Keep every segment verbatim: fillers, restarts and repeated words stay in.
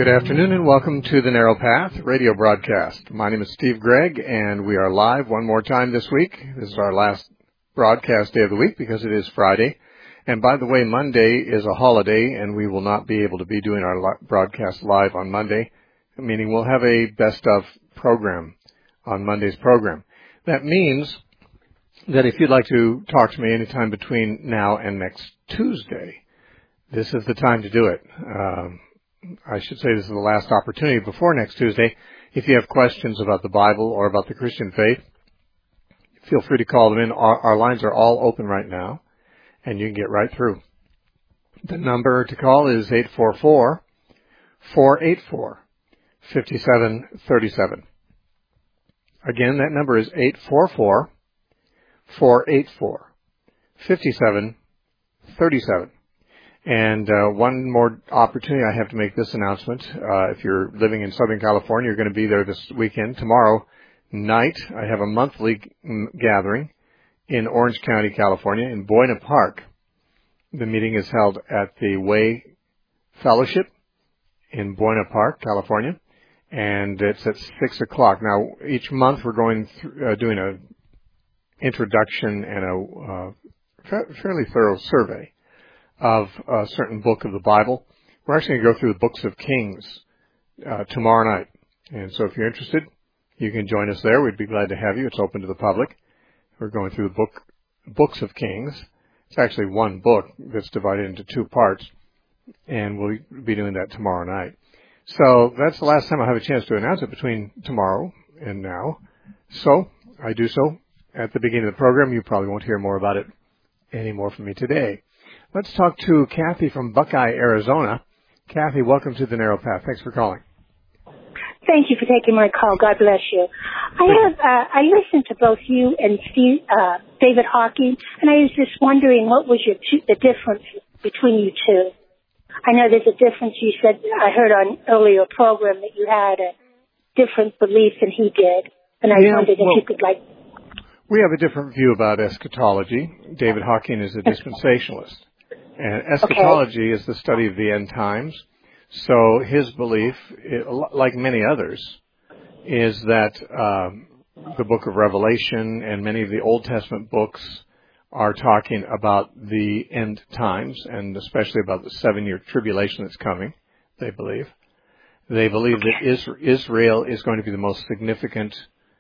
Good afternoon and welcome to the Narrow Path radio broadcast. My name is Steve Gregg and we are live one more time this week. This is our last broadcast day of the week because it is Friday. And by the way, Monday is a holiday and we will not be able to be doing our li- broadcast live on Monday, meaning we'll have a best of program on Monday's program. That means that if you'd like to talk to me anytime between now and next Tuesday, this is the time to do it. Um, I should say this is the last opportunity before next Tuesday. If you have questions about the Bible or about the Christian faith, feel free to call them in. Our, our lines are all open right now, and you can get right through. The number to call is eight four four, four eight four, five seven three seven. Again, that number is eight four four, four eight four, five seven three seven. And uh, one more opportunity, I have to make this announcement. Uh, if you're living in Southern California, you're going to be there this weekend. Tomorrow night, I have a monthly g- gathering in Orange County, California, in Buena Park. The meeting is held at the Way Fellowship in Buena Park, California, and it's at six o'clock. Now, each month we're going through, uh, doing a introduction and a uh, fa- fairly thorough survey of a certain book of the Bible. We're actually going to go through the books of Kings uh, tomorrow night. And so if you're interested, you can join us there. We'd be glad to have you. It's open to the public. We're going through the book, books of Kings. It's actually one book that's divided into two parts, and we'll be doing that tomorrow night. So that's the last time I'll have a chance to announce it between tomorrow and now. So I do so at the beginning of the program. You probably won't hear more about it anymore from me today. Let's talk to Kathy from Buckeye, Arizona. Kathy, welcome to the Narrow Path. Thanks for calling. Thank you for taking my call. God bless you. I have uh, I listened to both you and Steve, uh, David Hawking, and I was just wondering what was your two, the difference between you two. I know there's a difference. You said I heard on earlier program that you had a different belief than he did, and I yeah, wondered well, if you could like. We have a different view about eschatology. David Hawking is a dispensationalist. And eschatology okay. is the study of the end times. So his belief, like many others, is that um, the book of Revelation and many of the Old Testament books are talking about the end times, and especially about the seven-year tribulation that's coming, they believe. They believe that Israel is going to be the most significant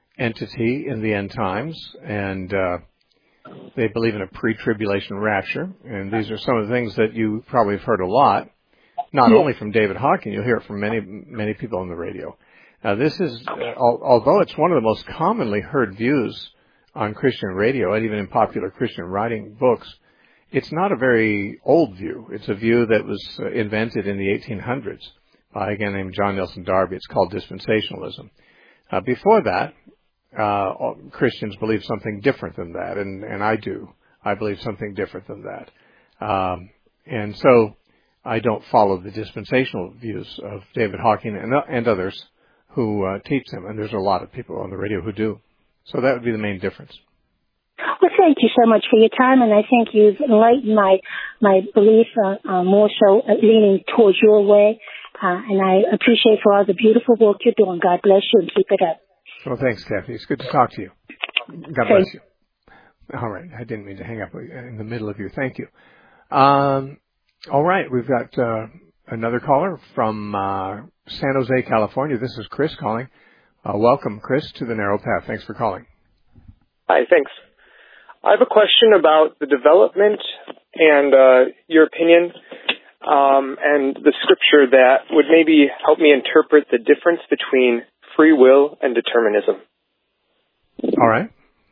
entity in the end times, and uh, they believe in a pre-tribulation rapture, and these are some of the things that you probably have heard a lot, not yeah. only from David Hawking, you'll hear it from many, many people on the radio. Now, this is, uh, al- although it's one of the most commonly heard views on Christian radio, and even in popular Christian writing books, it's not a very old view. It's a view that was uh, invented in the eighteen hundreds by a guy named John Nelson Darby. It's called dispensationalism. Uh, before that, Uh, Christians believe something different than that, and, and I do. I believe something different than that. Um, and so I don't follow the dispensational views of David Hawking and, and others who uh, teach them, and there's a lot of people on the radio who do. So that would be the main difference. Well, thank you so much for your time, and I think you've enlightened my, my belief uh, uh, more so uh, leaning towards your way, uh, and I appreciate for all the beautiful work you're doing. God bless you and keep it up. Well, thanks, Kathy. It's good to talk to you. God bless you. All right. I didn't mean to hang up in the middle of your thank you. Um, all right. We've got uh, another caller from uh, San Jose, California. This is Chris calling. Uh, welcome, Chris, to the Narrow Path. Thanks for calling. Hi, thanks. I have a question about the development and uh, your opinion um, and the scripture that would maybe help me interpret the difference between free will and determinism. All right.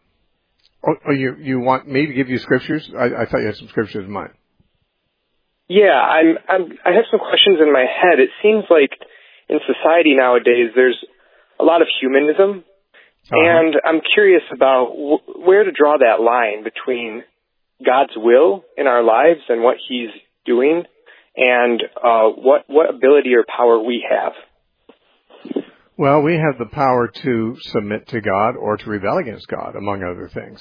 Oh, oh, you you want me to give you scriptures? I, I thought you had some scriptures in mind. Yeah, I'm, I'm. I have some questions in my head. It seems like in society nowadays there's a lot of humanism, uh-huh. and I'm curious about w- where to draw that line between God's will in our lives and what He's doing, and uh, what what ability or power we have. Well, we have the power to submit to God or to rebel against God, among other things.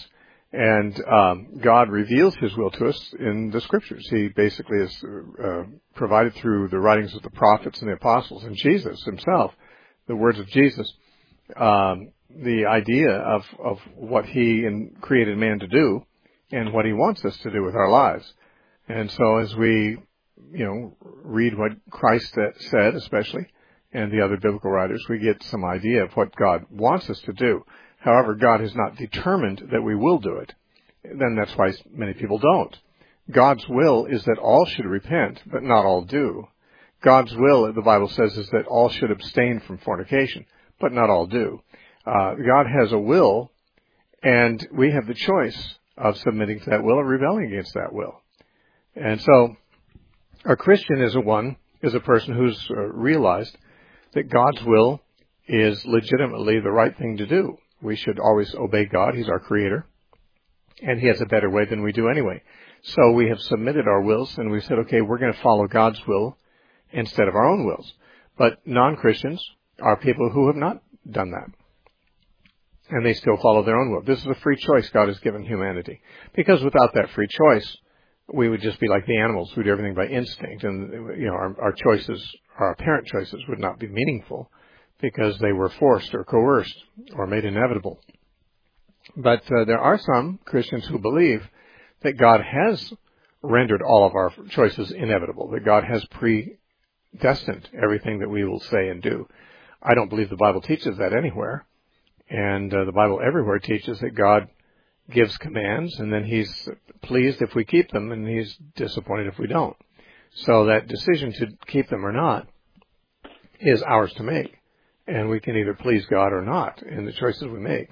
And um, God reveals His will to us in the Scriptures. He basically is uh, provided through the writings of the prophets and the apostles and Jesus Himself, the words of Jesus, um, the idea of, of what He in, created man to do and what He wants us to do with our lives. And so as we, you know, read what Christ said, especially, and the other biblical writers, we get some idea of what God wants us to do. However, God has not determined that we will do it. Then that's why many people don't. God's will is that all should repent, but not all do. God's will, the Bible says, is that all should abstain from fornication, but not all do. Uh, God has a will, and we have the choice of submitting to that will or rebelling against that will. And so, a Christian is a one, is a person who's uh, realized that God's will is legitimately the right thing to do. We should always obey God. He's our Creator, and He has a better way than we do anyway. So we have submitted our wills, and we said, okay, we're going to follow God's will instead of our own wills. But non-Christians are people who have not done that, and they still follow their own will. This is a free choice God has given humanity, because without that free choice, we would just be like the animals who do everything by instinct, and you know our, our choices, our apparent choices, would not be meaningful, because they were forced or coerced or made inevitable. But uh, there are some Christians who believe that God has rendered all of our choices inevitable, that God has predestined everything that we will say and do. I don't believe the Bible teaches that anywhere. And uh, the Bible everywhere teaches that God gives commands, and then He's pleased if we keep them, and He's disappointed if we don't. So that decision to keep them or not is ours to make. And we can either please God or not in the choices we make.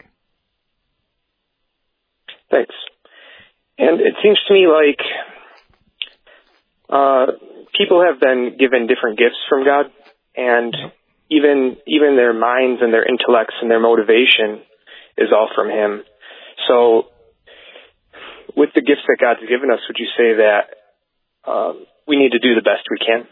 Thanks. And it seems to me like uh, people have been given different gifts from God, and yep. even even their minds and their intellects and their motivation is all from Him. So with the gifts that God's given us, would you say that um, we need to do the best we can?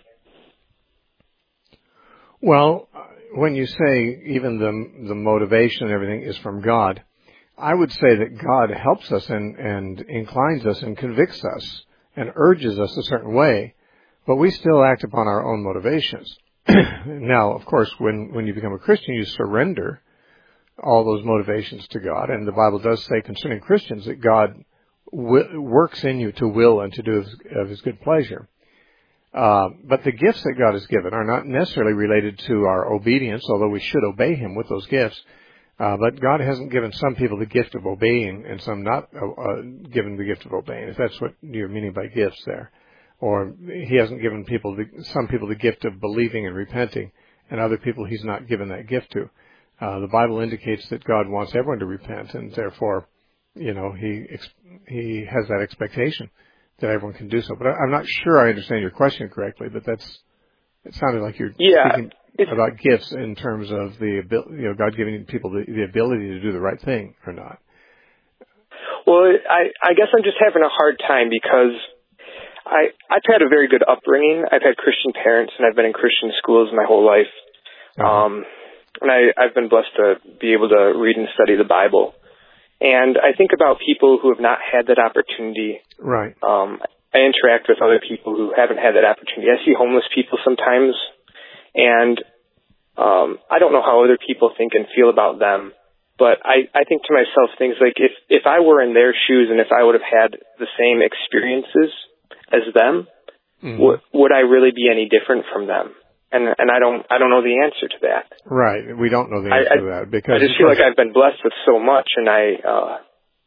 Well, when you say even the the motivation and everything is from God, I would say that God helps us and, and inclines us and convicts us and urges us a certain way, but we still act upon our own motivations. Now, of course, when, when you become a Christian, you surrender all those motivations to God, and the Bible does say concerning Christians that God w- works in you to will and to do of his, of his good pleasure. Uh, but the gifts that God has given are not necessarily related to our obedience, although we should obey Him with those gifts. Uh, but God hasn't given some people the gift of obeying and some not uh, uh, given the gift of obeying, if that's what you're meaning by gifts there. Or He hasn't given people the, some people the gift of believing and repenting, and other people He's not given that gift to. Uh, the Bible indicates that God wants everyone to repent, and therefore, you know, He ex- He has that expectation that everyone can do so. But I, I'm not sure I understand your question correctly, but that's, it sounded like you're yeah, speaking about gifts in terms of the ability, you know, God giving people the, the ability to do the right thing or not. Well, I, I guess I'm just having a hard time because I, I've had a very good upbringing. I've had Christian parents, and I've been in Christian schools my whole life. Uh-huh. Um, and I, I've been blessed to be able to read and study the Bible. And I think about people who have not had that opportunity. Right. Um, I interact with other people who haven't had that opportunity. I see homeless people sometimes, and um, I don't know how other people think and feel about them. But I, I think to myself things like if, if I were in their shoes and if I would have had the same experiences as them, mm-hmm. w- would I really be any different from them? And and I don't I don't know the answer to that. Right, we don't know the answer I, to that because I just feel like I've been blessed with so much, and I uh,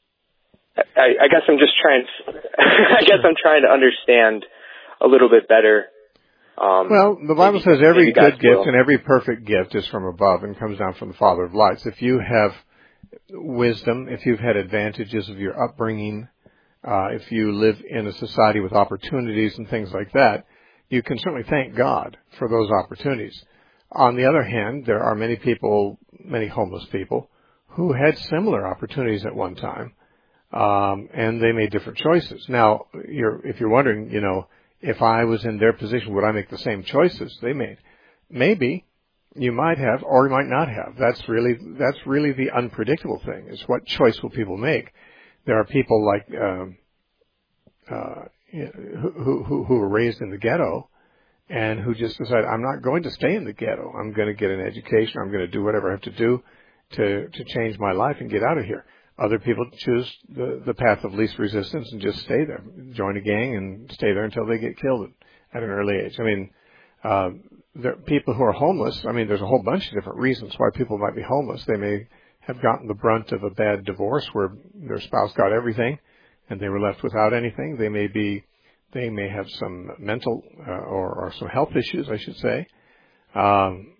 I, I guess I'm just trying. I guess I'm trying to understand a little bit better. Um, well, the Bible maybe, says every good gift will. and every perfect gift is from above and comes down from the Father of lights. If you have wisdom, if you've had advantages of your upbringing, uh, if you live in a society with opportunities and things like that, you can certainly thank God for those opportunities. On the other hand, there are many people, many homeless people, who had similar opportunities at one time, um, and they made different choices. Now, you're, if you're wondering, you know, if I was in their position, would I make the same choices they made? Maybe you might have, or you might not have. That's really that's really the unpredictable thing: is what choice will people make? there are people like um, uh, who, who who were raised in the ghetto and who just decide, I'm not going to stay in the ghetto. I'm going to get an education. I'm going to do whatever I have to do to to change my life and get out of here. Other people choose the, the path of least resistance and just stay there, join a gang and stay there until they get killed at an early age. I mean, uh, there are people who are homeless. I mean, there's a whole bunch of different reasons why people might be homeless. They may have gotten the brunt of a bad divorce where their spouse got everything and they were left without anything. They may be, they may have some mental uh, or, or some health issues, I should say. Um,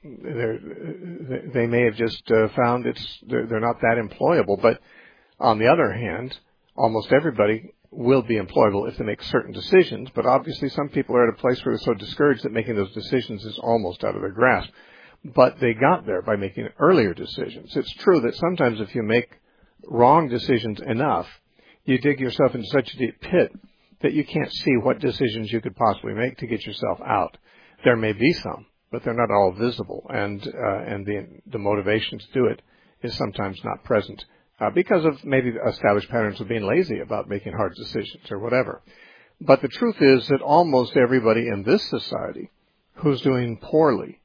they may have just uh, found it's they're, they're not that employable. But on the other hand, almost everybody will be employable if they make certain decisions. But obviously, some people are at a place where they're so discouraged that making those decisions is almost out of their grasp. But they got there by making earlier decisions. It's true that sometimes if you make wrong decisions enough, you dig yourself into such a deep pit that you can't see what decisions you could possibly make to get yourself out. There may be some, but they're not all visible, and uh, and the the motivation to do it is sometimes not present uh, because of maybe established patterns of being lazy about making hard decisions or whatever. But the truth is that almost everybody in this society who's doing poorly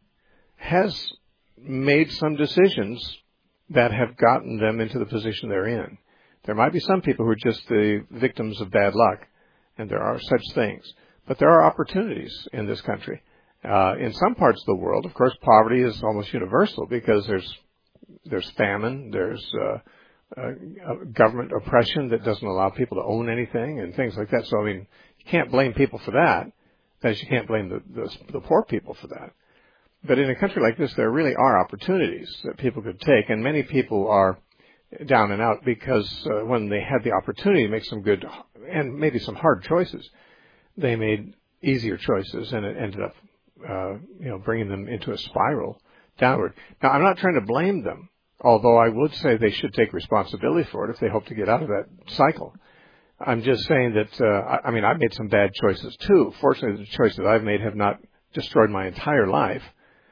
has made some decisions that have gotten them into the position they're in. There might be some people who are just the victims of bad luck, and there are such things. But there are opportunities in this country. Uh, in some parts of the world, of course, poverty is almost universal because there's there's famine, there's uh, uh, government oppression that doesn't allow people to own anything and things like that. So, I mean, you can't blame people for that, as you can't blame the, the, the poor people for that. But in a country like this, there really are opportunities that people could take, and many people are down and out because uh, when they had the opportunity to make some good and maybe some hard choices, they made easier choices, and it ended up, uh, you know, bringing them into a spiral downward. Now, I'm not trying to blame them, although I would say they should take responsibility for it if they hope to get out of that cycle. I'm just saying that, uh, I, I mean, I've made some bad choices too. Fortunately, the choices I've made have not destroyed my entire life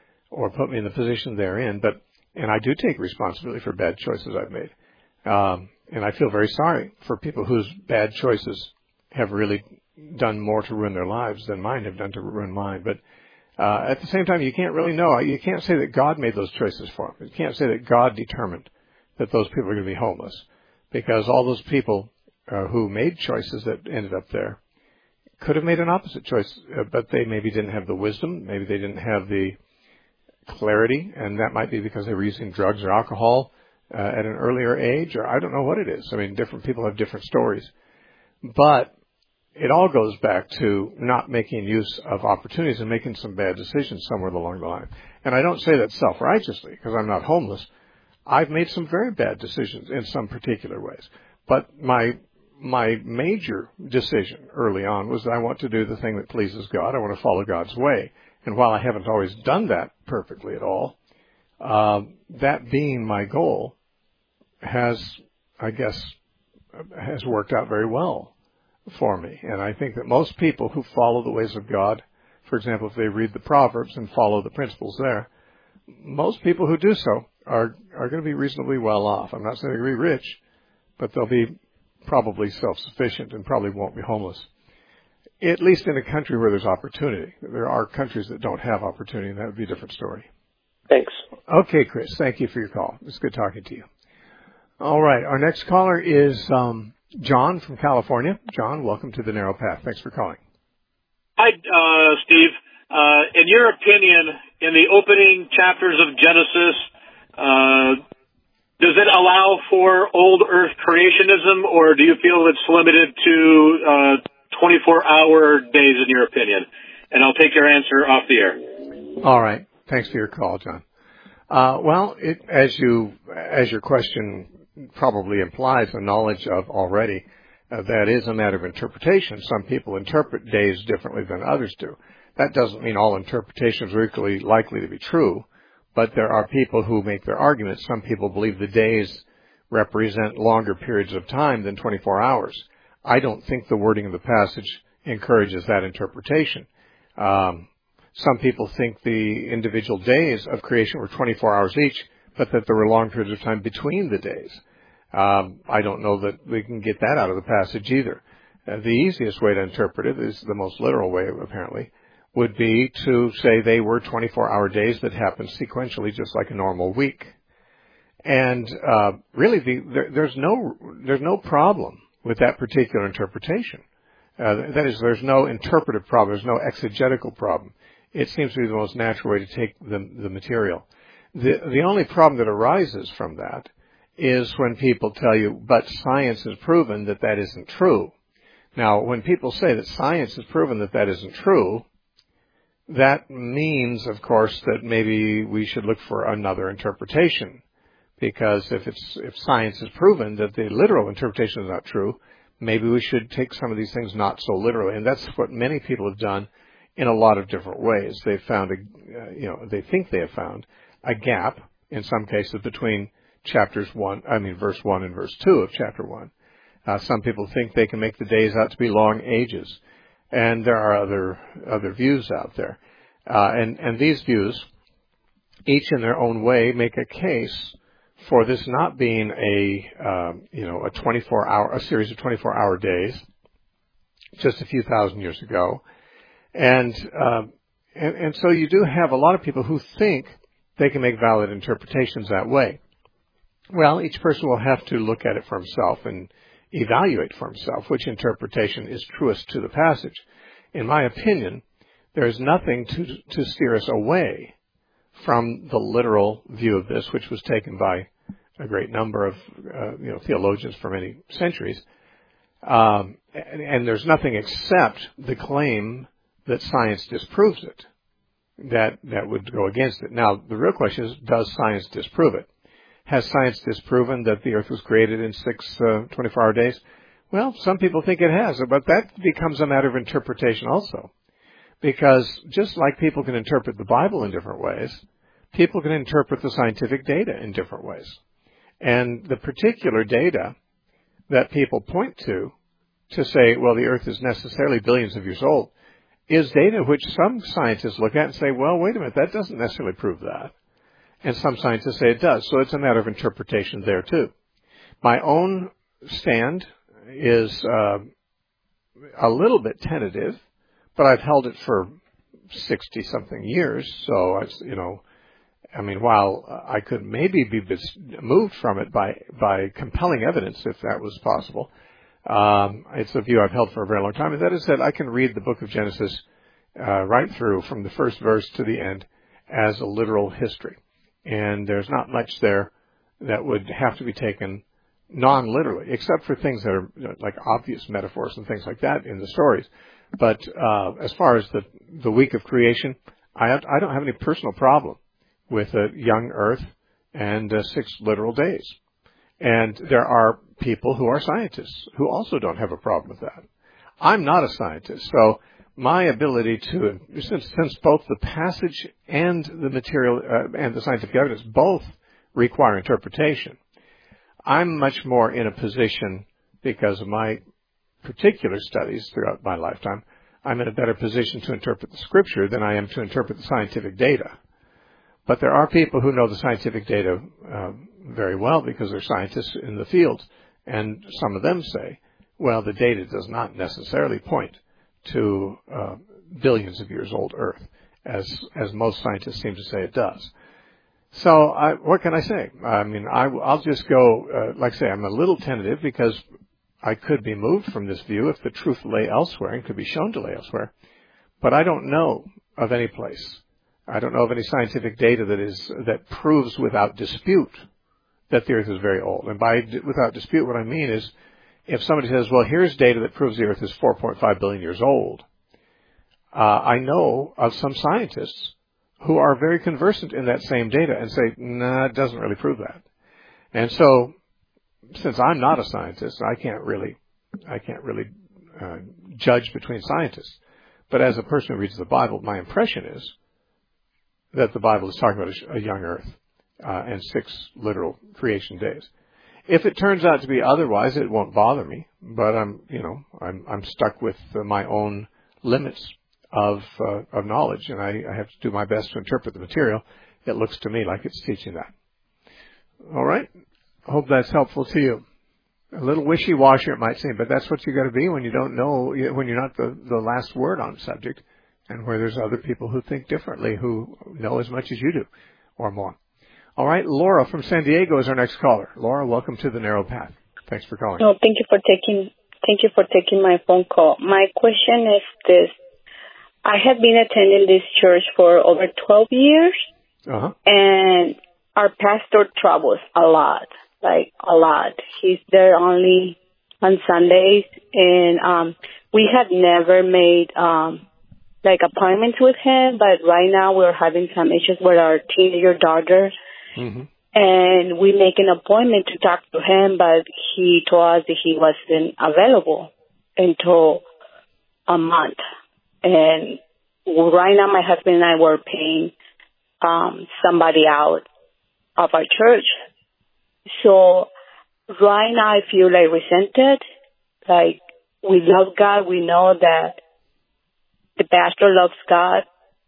or put me in the position they're in, but, and I do take responsibility for bad choices I've made. Um, and I feel very sorry for people whose bad choices have really done more to ruin their lives than mine have done to ruin mine. But uh, at the same time, you can't really know. You can't say that God made those choices for them. You can't say that God determined that those people are going to be homeless, because all those people uh, who made choices that ended up there could have made an opposite choice, uh, but they maybe didn't have the wisdom. Maybe they didn't have the clarity, and that might be because they were using drugs or alcohol uh, at an earlier age, or I don't know what it is. I mean, different people have different stories. But it all goes back to not making use of opportunities and making some bad decisions somewhere along the line. And I don't say that self-righteously, because I'm not homeless. I've made some very bad decisions in some particular ways. But my my major decision early on was that I want to do the thing that pleases God. I want to follow God's way. And while I haven't always done that perfectly at all, uh, that being my goal has, I guess, has worked out very well for me. And I think that most people who follow the ways of God, for example, if they read the Proverbs and follow the principles there, most people who do so are, are going to be reasonably well off. I'm not saying they're going to be rich, but they'll be probably self-sufficient and probably won't be homeless. At least in a country where there's opportunity. There are countries that don't have opportunity, and that would be a different story. Thanks. Okay, Chris. Thank you for your call. It's good talking to you. All right. Our next caller is um, John from California. John, welcome to The Narrow Path. Thanks for calling. Hi, uh, Steve. Uh, in your opinion, in the opening chapters of Genesis, uh, does it allow for old earth creationism, or do you feel it's limited to uh, twenty-four hour days, in your opinion? And I'll take your answer off the air. All right. Thanks for your call, John. Uh, well, it, as you, as your question probably implies a knowledge of already, uh, that is a matter of interpretation. Some people interpret days differently than others do. That doesn't mean all interpretations are equally likely to be true, but there are people who make their arguments. Some people believe the days represent longer periods of time than twenty-four hours. I don't think the wording of the passage encourages that interpretation. Um, some people think the individual days of creation were twenty-four hours each, but that there were long periods of time between the days. Um, I don't know that we can get that out of the passage either. Uh, the easiest way to interpret it is the most literal way, apparently, would be to say they were twenty-four hour days that happened sequentially, just like a normal week. And uh, really, the, there, there's no there's no problem with that particular interpretation. Uh, that is, there's no interpretive problem. There's no exegetical problem. It seems to be the most natural way to take the, the material. The, the only problem that arises from that is when people tell you, but science has proven that that isn't true. Now, when people say that science has proven that that isn't true, that means, of course, that maybe we should look for another interpretation. Because if it's if science has proven that the literal interpretation is not true, maybe we should take some of these things not so literally. And that's what many people have done in a lot of different ways. They've found, a, uh, you know, they think they have found a gap, in some cases, between chapters one, I mean, verse one and verse two of chapter one. Uh, some people think they can make the days out to be long ages. And there are other other views out there. Uh, and, and these views, each in their own way, make a case for this not being a, um, you know, a twenty-four hour, a series of twenty-four hour days, just a few thousand years ago. And, um, and, and so you do have a lot of people who think they can make valid interpretations that way. Well, each person will have to look at it for himself and evaluate for himself which interpretation is truest to the passage. In my opinion, there is nothing to, to steer us away from the literal view of this, which was taken by a great number of uh, you know theologians for many centuries. Um, and, and there's nothing except the claim that science disproves it that that would go against it. Now, the real question is, does science disprove it? Has science disproven that the earth was created in six uh, twenty-four hour days? Well, some people think it has, but that becomes a matter of interpretation also. Because just like people can interpret the Bible in different ways, people can interpret the scientific data in different ways. And the particular data that people point to, to say, well, the earth is necessarily billions of years old, is data which some scientists look at and say, well, wait a minute, that doesn't necessarily prove that. And some scientists say it does. So it's a matter of interpretation there, too. My own stand is uh, a little bit tentative, but I've held it for sixty-something years. So, I, you know, I mean, while I could maybe be moved from it by, by compelling evidence, if that was possible, um, it's a view I've held for a very long time. And that is that I can read the book of Genesis uh, right through from the first verse to the end as a literal history. And there's not much there that would have to be taken non-literally, except for things that are, you know, like obvious metaphors and things like that in the stories. But uh, as far as the the week of creation, I have, I don't have any personal problem with a young earth and uh, six literal days. And there are people who are scientists who also don't have a problem with that. I'm not a scientist, so my ability to, since, since both the passage and the material uh, and the scientific evidence both require interpretation, I'm much more in a position, because of my particular studies throughout my lifetime, I'm in a better position to interpret the Scripture than I am to interpret the scientific data. But there are people who know the scientific data uh, very well because they're scientists in the field, and some of them say, well, the data does not necessarily point to uh, billions of years old Earth, as as most scientists seem to say it does. So I, what can I say? I mean, I, I'll just go, uh, like I say, I'm a little tentative because I could be moved from this view if the truth lay elsewhere and could be shown to lay elsewhere. But I don't know of any place. I don't know of any scientific data that is that proves without dispute that the Earth is very old. And by without dispute, what I mean is, if somebody says, well, here's data that proves the Earth is four point five billion years old, uh, I know of some scientists who are very conversant in that same data and say, nah, it doesn't really prove that. And so, since I'm not a scientist, I can't really, I can't really uh, judge between scientists. But as a person who reads the Bible, my impression is that the Bible is talking about a, a young Earth uh, and six literal creation days. If it turns out to be otherwise, it won't bother me. But I'm, you know, I'm I'm stuck with uh, my own limits of uh, of knowledge, and I, I have to do my best to interpret the material. It looks to me like it's teaching that. All right. hope that's helpful to you. A little wishy-washy it might seem, but that's what you got to be when you don't know, when you're not the, the last word on a subject, and where there's other people who think differently, who know as much as you do, or more. All right, Laura from San Diego is our next caller. Laura, welcome to the Narrow Path. Thanks for calling. No, thank you for taking thank you for taking my phone call. My question is this: I have been attending this church for over twelve years, uh-huh. and our pastor travels a lot, like a lot. He's there only on Sundays, and um, we have never made um, like appointments with him. But right now we're having some issues with our teenager daughter. Mm-hmm. And we make an appointment to talk to him, but he told us that he wasn't available until a month. And right now my husband and I were paying um, somebody out of our church. So right now I feel like resented. Like, we love God. We know that the pastor loves God.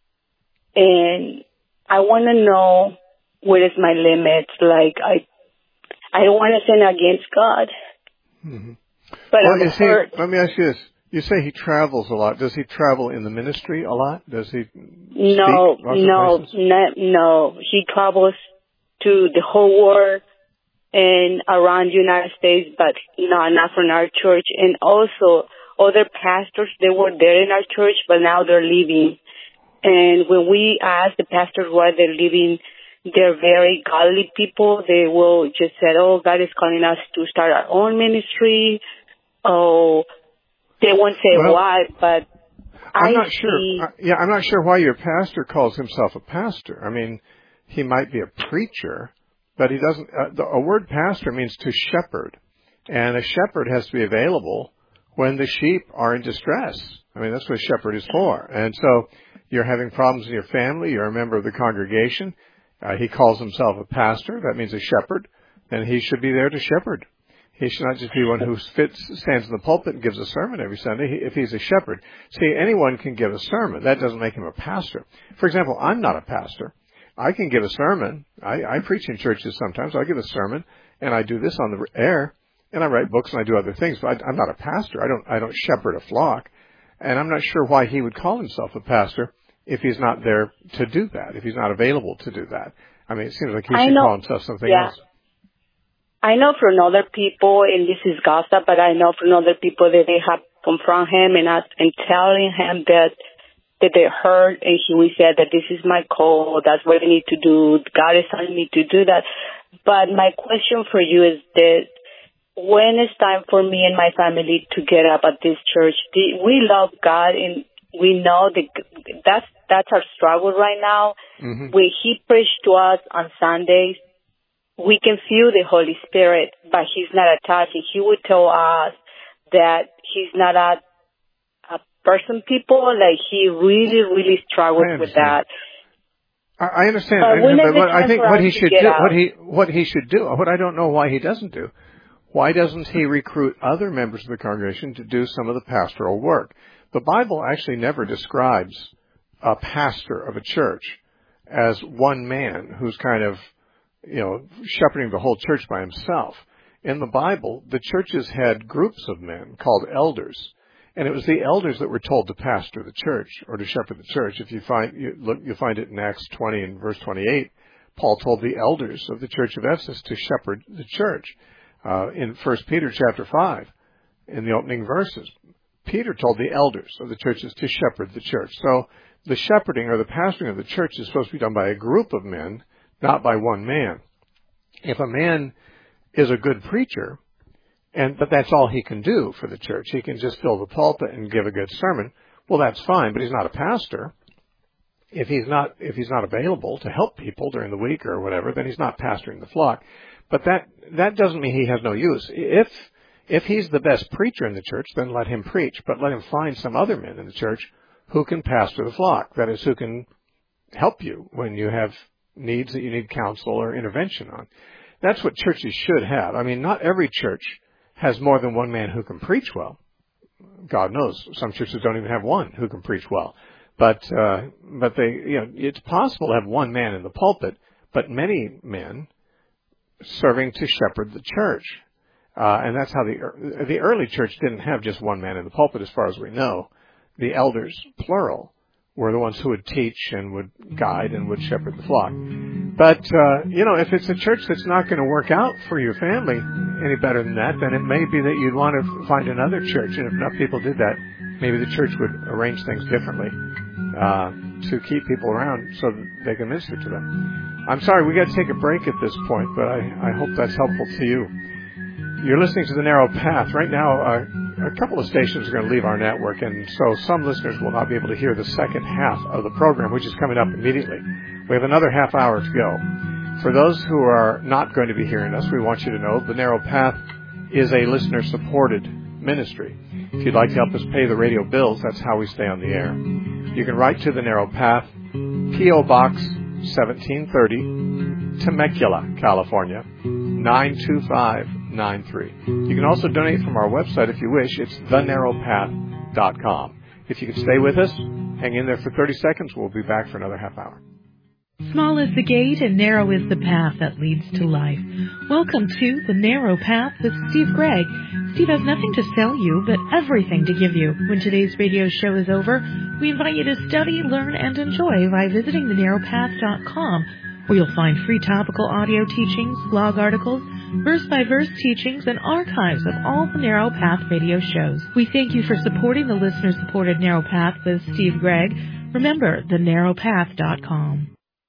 And I want to know, what is my limits? Like, I I don't want to sin against God. Mm-hmm. But well, I'm hurt. He, let me ask you this. You say he travels a lot. Does he travel in the ministry a lot? Does he No, no, no, no. He travels to the whole world and around the United States, but no, not from our church. And also, other pastors, they were there in our church, but now they're leaving. And when we ask the pastors why they're leaving, they're very godly people. They will just say, oh, God is calling us to start our own ministry. Oh, they won't say well, why, but I'm I not see... sure. Uh, yeah, I'm not sure why your pastor calls himself a pastor. I mean, he might be a preacher, but he doesn't... Uh, the, a word pastor means to shepherd, and a shepherd has to be available when the sheep are in distress. I mean, that's what a shepherd is for. And so you're having problems in your family, you're a member of the congregation, Uh, he calls himself a pastor. That means a shepherd. And he should be there to shepherd. He should not just be one who fits, stands in the pulpit and gives a sermon every Sunday. He, if he's a shepherd. See, anyone can give a sermon. That doesn't make him a pastor. For example, I'm not a pastor. I can give a sermon. I, I preach in churches sometimes. I give a sermon, and I do this on the air, and I write books and I do other things. But I, I'm not a pastor. I don't. I don't shepherd a flock. And I'm not sure why he would call himself a pastor if he's not there to do that, if he's not available to do that. I mean, it seems like he should call himself something yeah. else. I know from other people, and this is gossip, but I know from other people that they have confronted him and, asked, and telling him that that they heard, and he we said that this is my call, that's what I need to do, God is telling me to do that. But my question for you is that when it's time for me and my family to get up at this church, we love God, and we know that that's, that's our struggle right now. Mm-hmm. When he preached to us on Sundays, we can feel the Holy Spirit, but he's not attached. And he would tell us that he's not a, a person people. Like, he really, really struggles with that. I understand. Uh, I, understand but I think what he should do, out? what he what he should do, what I don't know why he doesn't do, why doesn't he recruit other members of the congregation to do some of the pastoral work? The Bible actually never describes a pastor of a church as one man who's kind of, you know, shepherding the whole church by himself. In the Bible, the churches had groups of men called elders, and it was the elders that were told to pastor the church or to shepherd the church. If you find you look, you'll find it in Acts twenty and verse twenty-eight. Paul told the elders of the church of Ephesus to shepherd the church. Uh, in First Peter chapter five, in the opening verses, Peter told the elders of the churches to shepherd the church. So the shepherding or the pastoring of the church is supposed to be done by a group of men, not by one man. If a man is a good preacher, and but that's all he can do for the church, he can just fill the pulpit and give a good sermon, well, that's fine, but he's not a pastor. If he's not if he's not available to help people during the week or whatever, then he's not pastoring the flock. But that that doesn't mean he has no use. If if he's the best preacher in the church, then let him preach, but let him find some other men in the church who can pastor the flock. That is, who can help you when you have needs that you need counsel or intervention on. That's what churches should have. I mean, not every church has more than one man who can preach well. God knows, some churches don't even have one who can preach well. But uh, but they, you know, it's possible to have one man in the pulpit, but many men serving to shepherd the church. Uh, and that's how the the early church didn't have just one man in the pulpit, as far as we know. The elders, plural, were the ones who would teach and would guide and would shepherd the flock. But, uh, you know, if it's a church that's not going to work out for your family any better than that, then it may be that you'd want to find another church. And if enough people did that, maybe the church would arrange things differently uh, to keep people around so that they can minister to them. I'm sorry, we got to take a break at this point, but I, I hope that's helpful to you. You're listening to The Narrow Path. Right now, uh, a couple of stations are going to leave our network, and so some listeners will not be able to hear the second half of the program, which is coming up immediately. We have another half hour to go. For those who are not going to be hearing us, we want you to know The Narrow Path is a listener-supported ministry. If you'd like to help us pay the radio bills, that's how we stay on the air. You can write to The Narrow Path, P O. Box seventeen thirty, Temecula, California, nine two five nine three. You can also donate from our website if you wish. It's the narrow path dot com. If you could stay with us, hang in there for thirty seconds. We'll be back for another half hour. Small is the gate and narrow is the path that leads to life. Welcome to The Narrow Path with Steve Gregg. Steve has nothing to sell you, but everything to give you. When today's radio show is over, we invite you to study, learn, and enjoy by visiting the narrow path dot com, where you'll find free topical audio teachings, blog articles, verse-by-verse teachings, and archives of all the Narrow Path radio shows. We thank you for supporting the listener-supported Narrow Path with Steve Gregg. Remember, the narrow path dot com.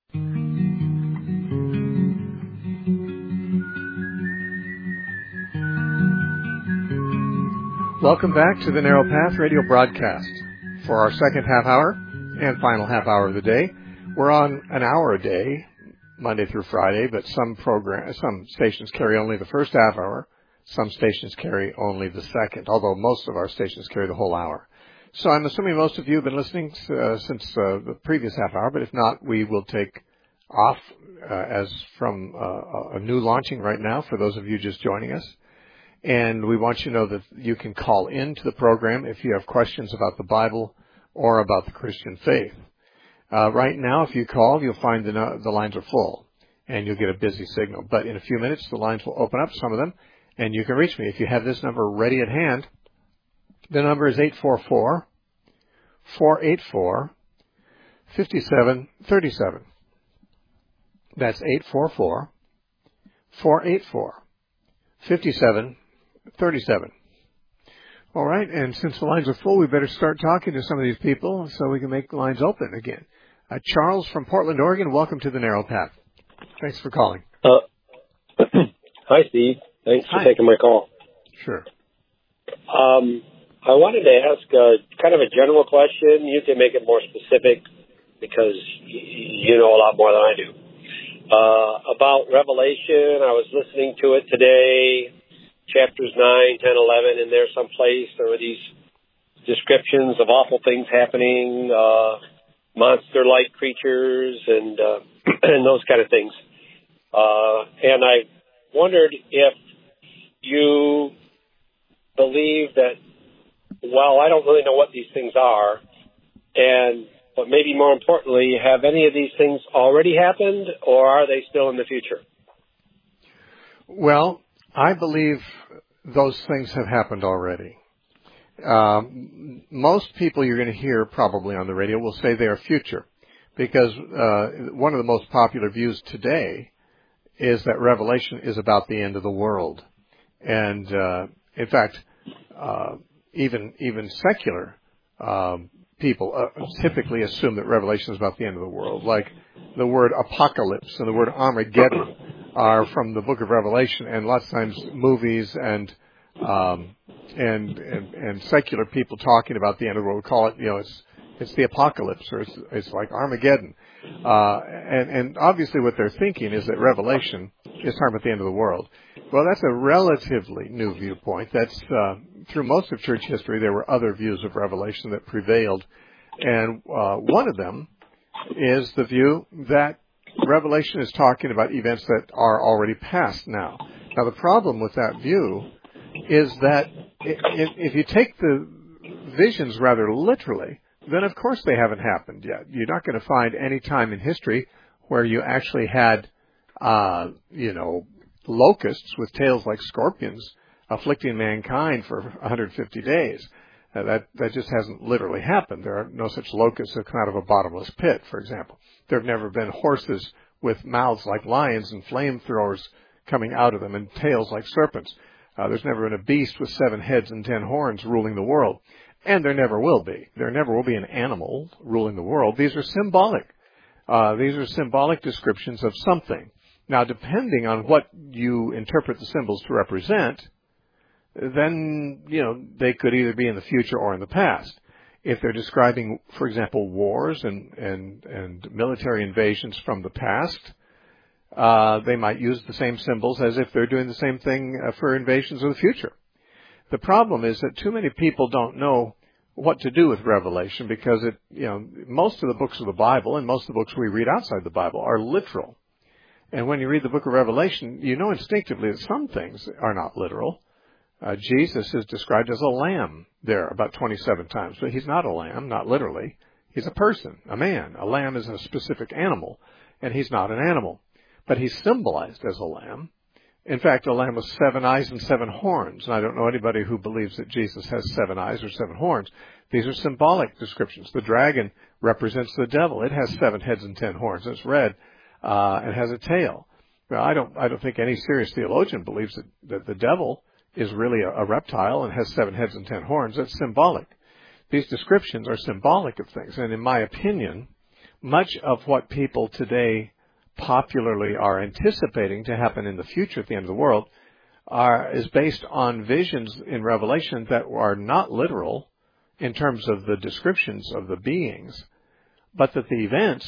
Welcome back to the Narrow Path radio broadcast. For our second half hour and final half hour of the day, we're on an hour a day, Monday through Friday, but some program, some stations carry only the first half hour. Some stations carry only the second, although most of our stations carry the whole hour. So I'm assuming most of you have been listening uh, since uh, the previous half hour, but if not, we will take off uh, as from uh, a new launching right now for those of you just joining us. And we want you to know that you can call into the program if you have questions about the Bible or about the Christian faith. Uh, right now, if you call, you'll find the, the lines are full, and you'll get a busy signal. But in a few minutes, the lines will open up, some of them, and you can reach me. If you have this number ready at hand, the number is eight four four, four eight four, five seven three seven. That's eight four four, four eight four, five seven three seven. All right, and since the lines are full, we better start talking to some of these people so we can make the lines open again. Uh, Charles from Portland, Oregon, welcome to the Narrow Path. Thanks for calling. Uh, hi, Steve. Thanks Hi. for taking my call. Sure. Um, I wanted to ask uh, kind of a general question. You can make it more specific because y- you know a lot more than I do. Uh, about Revelation, I was listening to it today, chapters nine, ten, eleven, and there's some place there were these descriptions of awful things happening, uh, monster-like creatures, and uh, and those kind of things. Uh, and I wondered if you believe that, well, I don't really know what these things are, and but maybe more importantly, have any of these things already happened, or are they still in the future? Well, I believe those things have happened already. Um, most people you're going to hear probably on the radio will say they are future, because uh, one of the most popular views today is that Revelation is about the end of the world. And uh, in fact, uh, even even secular um, people uh, typically assume that Revelation is about the end of the world. Like the word apocalypse and the word Armageddon are from the book of Revelation, and lots of times movies and um, and, and and secular people talking about the end of the world call it, you know, it's it's the apocalypse, or it's it's like Armageddon. Uh, and, and obviously what they're thinking is that Revelation is talking about the end of the world. Well, that's a relatively new viewpoint. That's uh, through most of church history, there were other views of Revelation that prevailed. And uh, one of them is the view that Revelation is talking about events that are already past now. Now, the problem with that view is that if, if you take the visions rather literally, then of course they haven't happened yet. You're not going to find any time in history where you actually had, uh, you know, locusts with tails like scorpions afflicting mankind for one hundred fifty days. Uh, that, that just hasn't literally happened. There are no such locusts that come out of a bottomless pit, for example. There have never been horses with mouths like lions and flamethrowers coming out of them and tails like serpents. Uh, there's never been a beast with seven heads and ten horns ruling the world. And there never will be. There never will be an animal ruling the world. These are symbolic. Uh, these are symbolic descriptions of something. Now, depending on what you interpret the symbols to represent, then, you know, they could either be in the future or in the past. If they're describing, for example, wars and, and, and military invasions from the past, uh, they might use the same symbols as if they're doing the same thing uh, for invasions of the future. The problem is that too many people don't know what to do with Revelation because it, you know, most of the books of the Bible and most of the books we read outside the Bible are literal. And when you read the book of Revelation, you know instinctively that some things are not literal. Uh, Jesus is described as a lamb there about twenty-seven times, but he's not a lamb, not literally. He's a person, a man. A lamb is a specific animal, and he's not an animal. But he's symbolized as a lamb. In fact, a lamb with seven eyes and seven horns. And I don't know anybody who believes that Jesus has seven eyes or seven horns. These are symbolic descriptions. The dragon represents the devil. It has seven heads and ten horns. It's red uh, and has a tail. Well, I don't. I don't think any serious theologian believes that, that the devil is really a, a reptile and has seven heads and ten horns. That's symbolic. These descriptions are symbolic of things. And in my opinion, much of what people today popularly are anticipating to happen in the future at the end of the world are is based on visions in Revelation that are not literal in terms of the descriptions of the beings, but that the events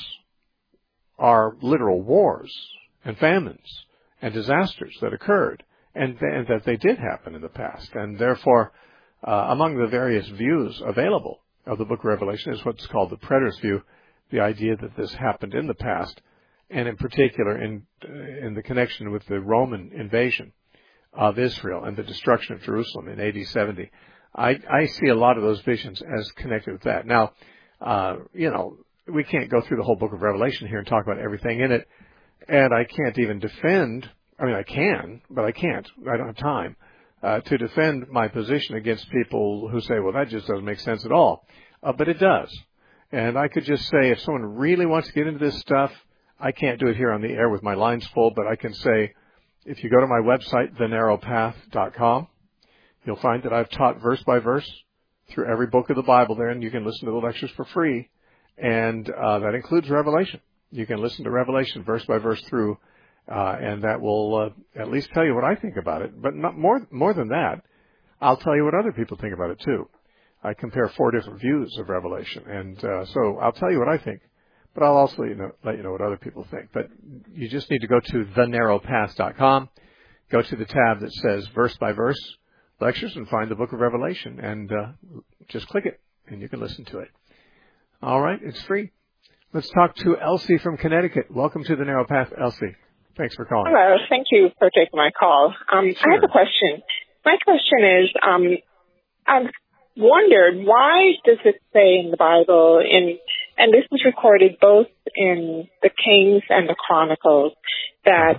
are literal wars and famines and disasters that occurred. And, th- and that they did happen in the past. And therefore, uh, among the various views available of the book of Revelation is what's called the preterist view, the idea that this happened in the past, and in particular in, in the connection with the Roman invasion of Israel and the destruction of Jerusalem in A D seventy. I, I see a lot of those visions as connected with that. Now, uh, you know, we can't go through the whole book of Revelation here and talk about everything in it, and I can't even defend I mean, I can, but I can't. I don't have time uh, to defend my position against people who say, well, that just doesn't make sense at all. Uh, but it does. And I could just say, if someone really wants to get into this stuff, I can't do it here on the air with my lines full, but I can say, if you go to my website, the narrow path dot com, you'll find that I've taught verse by verse through every book of the Bible there, and you can listen to the lectures for free. And uh, that includes Revelation. You can listen to Revelation verse by verse through Uh, and that will uh, at least tell you what I think about it. But not more more than that, I'll tell you what other people think about it too. I compare four different views of Revelation, and uh, so I'll tell you what I think. But I'll also let you know, let you know what other people think. But you just need to go to the narrow path dot com, go to the tab that says verse by verse lectures, and find the book of Revelation, and uh, just click it, and you can listen to it. All right, it's free. Let's talk to Elsie from Connecticut. Welcome to the Narrow Path, Elsie. Thanks for calling. Hello. Thank you for taking my call. Um, sure. I have a question. My question is, um, I've wondered, why does it say in the Bible, in, and this is recorded both in the Kings and the Chronicles, that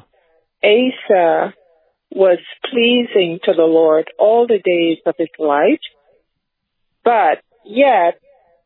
Asa was pleasing to the Lord all the days of his life, but yet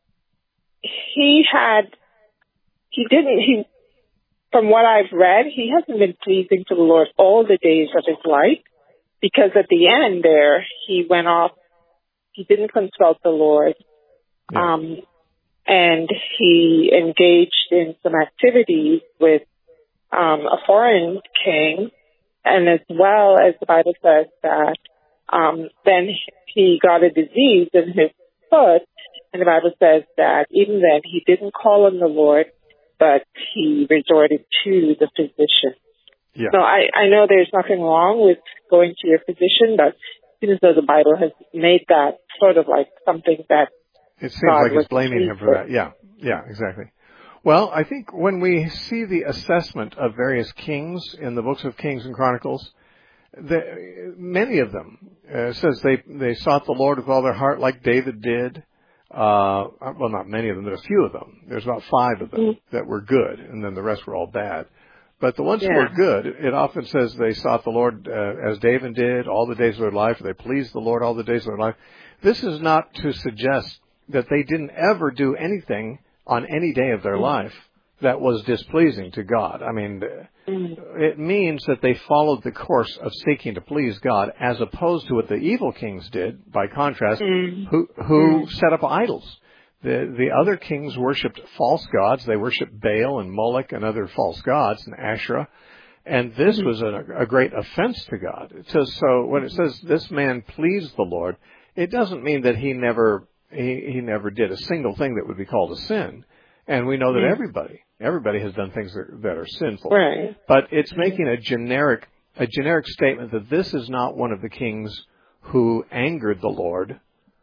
he had, he didn't, he, from what I've read, he hasn't been pleasing to the Lord all the days of his life, because at the end there, he went off, he didn't consult the Lord, yeah. um, and he engaged in some activities with um, a foreign king, and as well as the Bible says that um, then he got a disease in his foot, and the Bible says that even then he didn't call on the Lord, but he resorted to the physician. Yeah. So I, I know there's nothing wrong with going to your physician, but it seems as though the Bible has made that sort of like something that it seems God like it's blaming him for that. Yeah, yeah, exactly. Well, I think when we see the assessment of various kings in the books of Kings and Chronicles, the, many of them uh, says they they sought the Lord with all their heart, like David did. Uh, well, not many of them, but a few of them. There's about five of them mm-hmm. that were good, and then the rest were all bad. But the ones yeah. who were good, it often says they sought the Lord uh, as David did all the days of their life, or they pleased the Lord all the days of their life. This is not to suggest that they didn't ever do anything on any day of their mm. life that was displeasing to God. I mean, mm. it means that they followed the course of seeking to please God, as opposed to what the evil kings did, by contrast, mm. who, who mm. set up idols. The, the other kings worshipped false gods. They worshipped Baal and Moloch and other false gods and Asherah. And this mm-hmm. was a, a great offense to God. It says, so when it says this man pleased the Lord, it doesn't mean that he never he, he never did a single thing that would be called a sin. And we know that mm-hmm. everybody everybody has done things that, that are sinful. Right. But it's making a generic a generic statement that this is not one of the kings who angered the Lord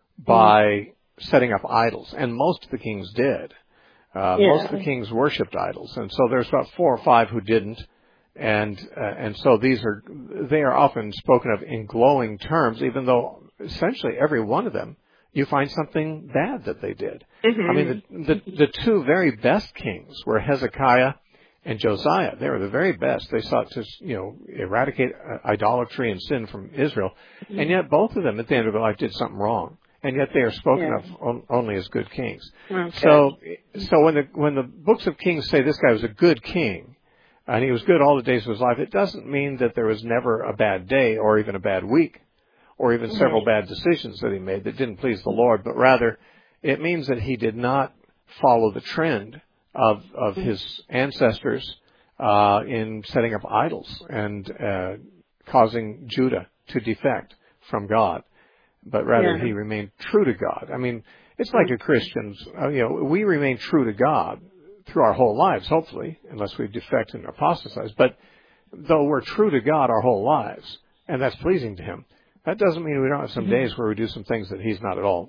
by mm-hmm. setting up idols, and most of the kings did. Uh, yeah. Most of the kings worshipped idols, and so there's about four or five who didn't, and uh, and so these are they are often spoken of in glowing terms, even though essentially every one of them you find something bad that they did. Mm-hmm. I mean, the, the the two very best kings were Hezekiah and Josiah. They were the very best. They sought to, you know, eradicate idolatry and sin from Israel, mm-hmm. and yet both of them at the end of their life did something wrong. And yet they are spoken yeah. of on, only as good kings. Okay. So, so when the when the books of Kings say this guy was a good king, and he was good all the days of his life, it doesn't mean that there was never a bad day, or even a bad week, or even mm-hmm. several bad decisions that he made that didn't please the Lord. But rather, it means that he did not follow the trend of of mm-hmm. his ancestors uh, in setting up idols and uh, causing Judah to defect from God. But rather, yeah. he remained true to God. I mean, it's like a Christian. Uh, you know, we remain true to God through our whole lives, hopefully, unless we defect and apostatize. But though we're true to God our whole lives, and that's pleasing to Him, that doesn't mean we don't have some mm-hmm. days where we do some things that He's not at all,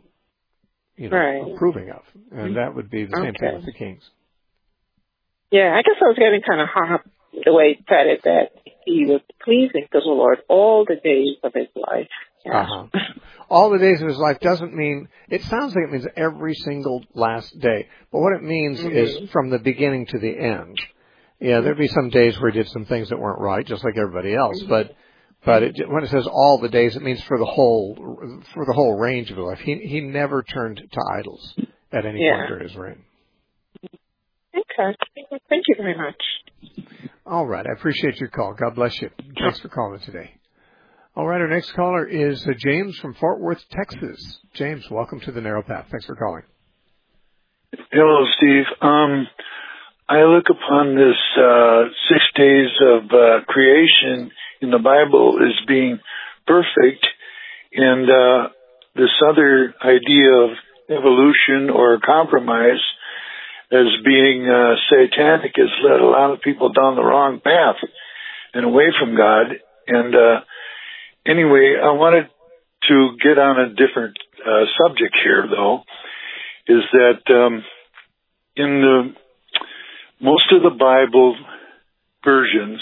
you know, right. approving of. And mm-hmm. that would be the same okay. thing with the kings. Yeah, I guess I was getting kind of hung up the way he said it, that he was pleasing to the Lord all the days of his life. Yeah. Uh-huh. All the days of his life doesn't mean, it sounds like it means every single last day. But what it means mm-hmm. is from the beginning to the end. Yeah, there'd be some days where he did some things that weren't right, just like everybody else. Mm-hmm. But but it, when it says all the days, it means for the whole for the whole range of his life. He he never turned to idols at any yeah. point during his reign. Okay. Thank you very much. All right. I appreciate your call. God bless you. Thanks for calling today. All right, our next caller is uh, James from Fort Worth, Texas. James, welcome to the Narrow Path. Thanks for calling. Hello, Steve. Um, I look upon this uh, six days of uh, creation in the Bible as being perfect, and uh, this other idea of evolution or compromise as being uh, satanic has led a lot of people down the wrong path and away from God. And uh Anyway, I wanted to get on a different uh, subject here, though, is that um, in the most of the Bible versions,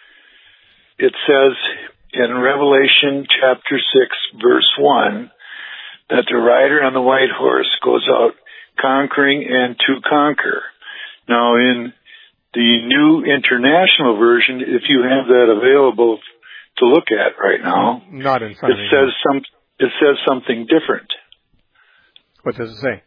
it says in Revelation chapter six, verse one, that the rider on the white horse goes out conquering and to conquer. Now, in the New International Version, if you have that available to look at right now, not in front it of me. says some. It says something different. What does it say?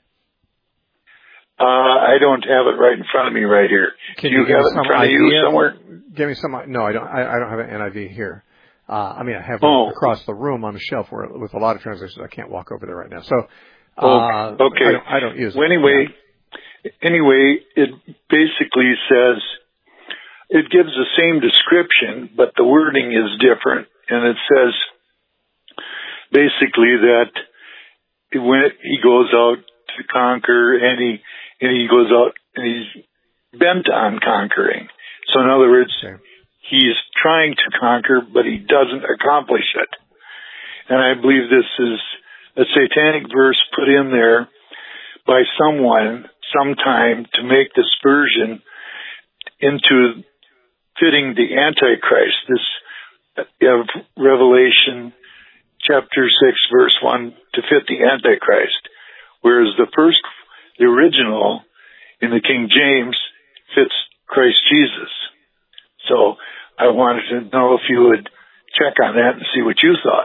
Uh, I don't have it right in front of me right here. Can Do you, you have it in front idea? of you somewhere? Give me some. No, I don't. I, I don't have an N I V here. Uh, I mean, I have oh. it across the room on a shelf where, with a lot of translations. I can't walk over there right now. So, uh, okay. I don't, I don't use well, it. Anyway, yeah. anyway, it basically says. It gives the same description, but the wording is different. And it says basically that when he goes out to conquer and he, and he goes out and he's bent on conquering. So in other words, okay. he's trying to conquer, but he doesn't accomplish it. And I believe this is a satanic verse put in there by someone sometime to make this version into fitting the Antichrist, this uh, Revelation chapter six, verse one, to fit the Antichrist. Whereas the first, the original in the King James fits Christ Jesus. So I wanted to know if you would check on that and see what you thought.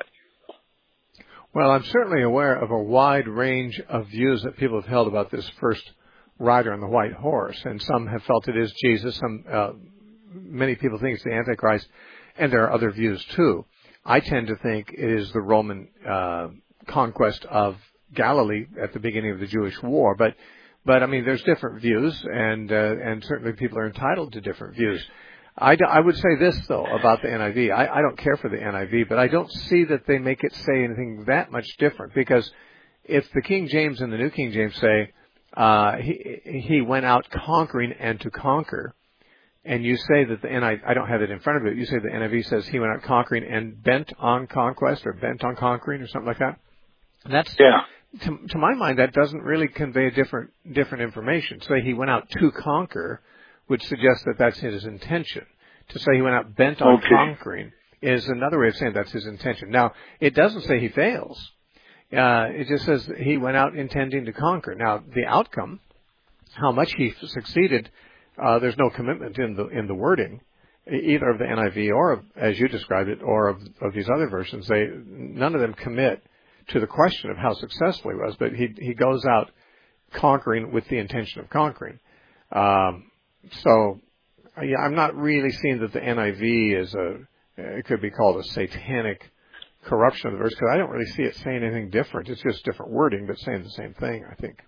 Well, I'm certainly aware of a wide range of views that people have held about this first rider on the white horse, and some have felt it is Jesus. Some, uh, many people think it's the Antichrist, and there are other views too. I tend to think it is the Roman uh, conquest of Galilee at the beginning of the Jewish war, but but I mean, there's different views, and uh, and certainly people are entitled to different views. I, d- I would say this, though, about the N I V. I, I don't care for the N I V, but I don't see that they make it say anything that much different, because if the King James and the New King James say, uh, he, he went out conquering and to conquer, and you say that the N I V, I don't have it in front of it, you say the N I V says he went out conquering and bent on conquest or bent on conquering or something like that. And that's, yeah. to, to my mind, that doesn't really convey different, different information. Say he went out to conquer would suggest that that's his intention. To say he went out bent on okay. conquering is another way of saying that's his intention. Now, it doesn't say he fails. Uh, it just says that he went out intending to conquer. Now, the outcome, how much he succeeded, uh, there's no commitment in the in the wording, either of the N I V or, of, as you described it, or of, of these other versions. They none of them commit to the question of how successful he was, but he he goes out conquering with the intention of conquering. Um, So, yeah, I'm not really seeing that the N I V is a, it could be called a satanic corruption of the verse, because I don't really see it saying anything different. It's just different wording, but saying the same thing, I think.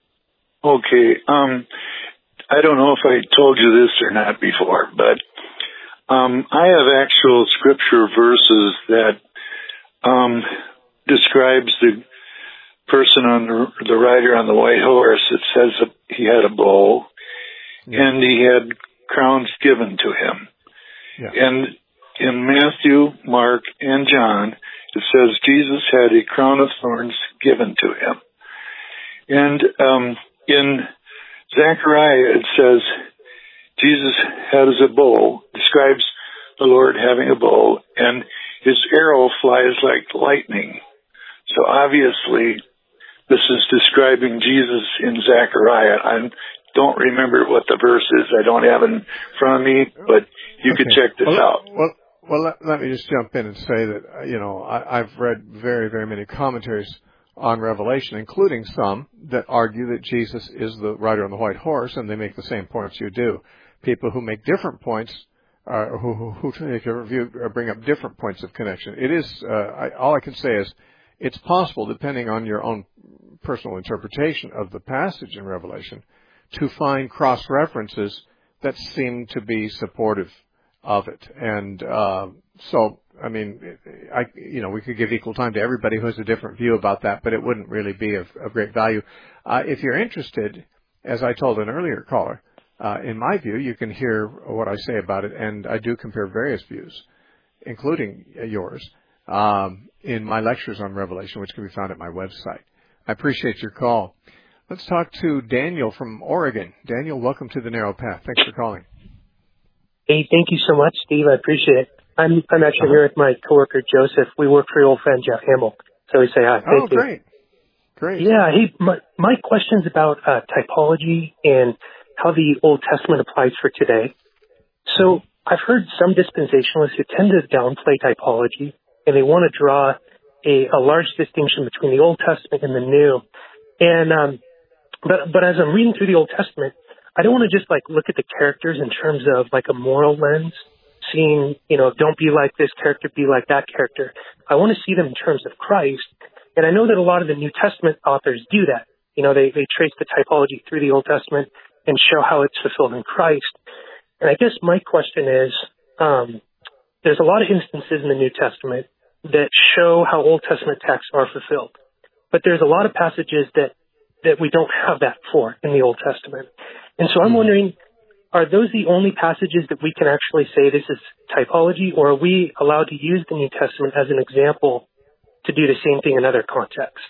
Okay. Um, I don't know if I told you this or not before, but um, I have actual scripture verses that um, describes the person on the, the rider on the white horse. It says he had a bow. Yeah. And he had crowns given to him. Yeah. And in Matthew, Mark, and John, it says Jesus had a crown of thorns given to him. And um, in Zechariah, it says Jesus has a bow, describes the Lord having a bow, and his arrow flies like lightning. So obviously, this is describing Jesus in Zechariah. I'm don't remember what the verse is. I don't have it in front of me, but you okay. could check this well, out. Well, well, let, let me just jump in and say that, uh, you know, I, I've read very, very many commentaries on Revelation, including some that argue that Jesus is the rider on the white horse, and they make the same points you do. People who make different points, uh, who, who, who take a review, uh, bring up different points of connection. It is, uh, I, all I can say is, it's possible, depending on your own personal interpretation of the passage in Revelation, to find cross-references that seem to be supportive of it. And uh, so, I mean, I, you know, we could give equal time to everybody who has a different view about that, but it wouldn't really be of, of great value. Uh, if you're interested, as I told an earlier caller, uh, in my view, you can hear what I say about it, and I do compare various views, including yours, um, in my lectures on Revelation, which can be found at my website. I appreciate your call. Let's talk to Daniel from Oregon. Daniel, welcome to the Narrow Path. Thanks for calling. Hey, thank you so much, Steve. I appreciate it. I'm I'm actually uh-huh. here with my coworker Joseph. We work for your old friend Jeff Hamill, so we say hi. Thank oh, you. great, great. Yeah. Hey, my my question's about uh, typology and how the Old Testament applies for today. So I've heard some dispensationalists who tend to downplay typology, and they want to draw a, a large distinction between the Old Testament and the New. And um, But but as I'm reading through the Old Testament, I don't want to just like look at the characters in terms of like a moral lens, seeing, you know, don't be like this character, be like that character. I want to see them in terms of Christ. And I know that a lot of the New Testament authors do that. You know, they, they trace the typology through the Old Testament and show how it's fulfilled in Christ. And I guess my question is, um, there's a lot of instances in the New Testament that show how Old Testament texts are fulfilled. But there's a lot of passages that that we don't have that for in the Old Testament. And so I'm wondering, are those the only passages that we can actually say this is typology, or are we allowed to use the New Testament as an example to do the same thing in other contexts?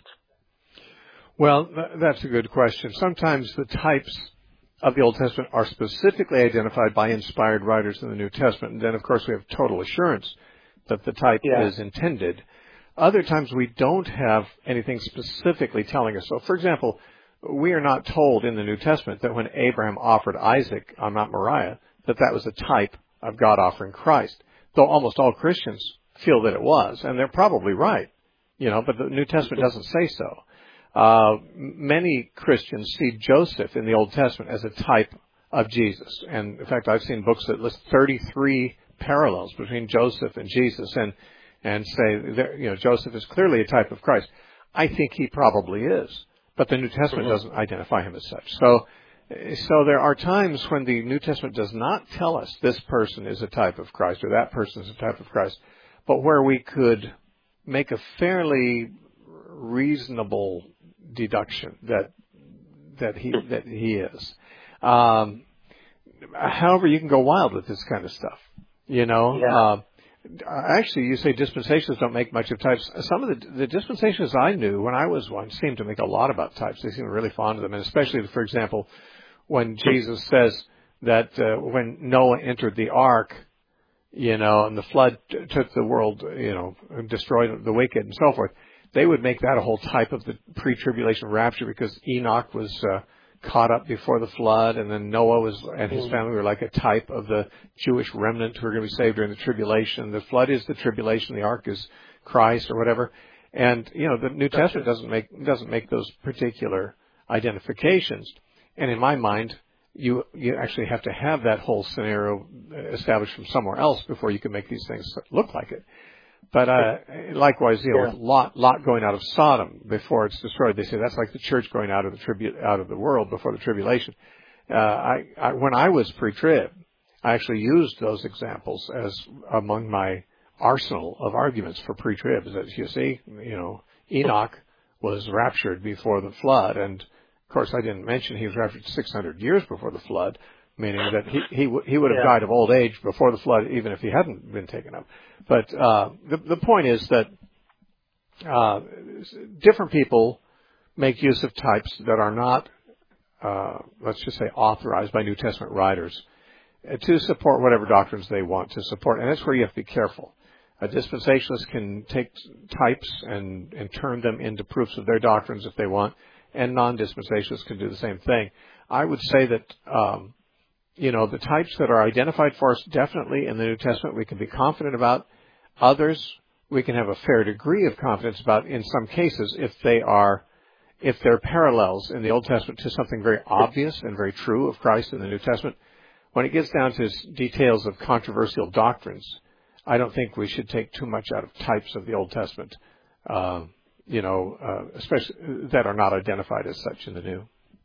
Well, that's a good question. Sometimes the types of the Old Testament are specifically identified by inspired writers in the New Testament, and then, of course, we have total assurance that the type yeah. is intended. Other times we don't have anything specifically telling us. So, for example, we are not told in the New Testament that when Abraham offered Isaac on Mount Moriah, that that was a type of God offering Christ, though almost all Christians feel that it was, and they're probably right, you know, but the New Testament doesn't say so. Uh, many Christians see Joseph in the Old Testament as a type of Jesus. And in fact, I've seen books that list thirty-three parallels between Joseph and Jesus and, and say, that, you know, Joseph is clearly a type of Christ. I think he probably is, but the New Testament mm-hmm. doesn't identify him as such. So, so there are times when the New Testament does not tell us this person is a type of Christ or that person is a type of Christ, but where we could make a fairly reasonable deduction that that he that he is. Um, however, you can go wild with this kind of stuff. You know, yeah. uh, actually, you say dispensations don't make much of types. Some of the, the dispensations I knew when I was one seemed to make a lot about types. They seemed really fond of them, and especially, for example, when Jesus says that uh, when Noah entered the ark, you know, and the flood t- took the world, you know, and destroyed the wicked and so forth. They would make that a whole type of the pre-tribulation rapture because Enoch was uh, caught up before the flood, and then Noah was and his family were like a type of the Jewish remnant who are going to be saved during the tribulation. The flood is the tribulation, the ark is Christ or whatever. And you know, the New Testament doesn't make doesn't make those particular identifications. And in my mind, you you actually have to have that whole scenario established from somewhere else before you can make these things look like it. But uh, likewise, you know, yeah. with Lot, Lot going out of Sodom before it's destroyed, they say that's like the church going out of the tribu- out of the world before the tribulation. Uh, I, I, when I was pre-trib, I actually used those examples as among my arsenal of arguments for pre-trib. Is that you see, you know, Enoch was raptured before the flood, and of course, I didn't mention he was raptured six hundred years before the flood. Meaning that he he, w- he would have yeah. died of old age before the flood, even if he hadn't been taken up. But uh, the the point is that uh, different people make use of types that are not, uh, let's just say, authorized by New Testament writers to support whatever doctrines they want to support, and that's where you have to be careful. A dispensationalist can take types and, and turn them into proofs of their doctrines if they want, and non-dispensationalists can do the same thing. I would say that. Um, You know, the types that are identified for us definitely in the New Testament we can be confident about. Others we can have a fair degree of confidence about in some cases if they are, if they're parallels in the Old Testament to something very obvious and very true of Christ in the New Testament. When it gets down to details of controversial doctrines, I don't think we should take too much out of types of the Old Testament, uh, you know, uh, especially that are not identified as such in the New.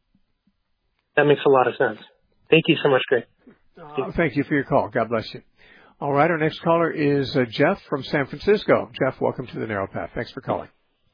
That makes a lot of sense. Thank you so much, Greg. Uh, thank you for your call. God bless you. All right, our next caller is uh, Jeff from San Francisco. Jeff, welcome to the Narrow Path. Thanks for calling.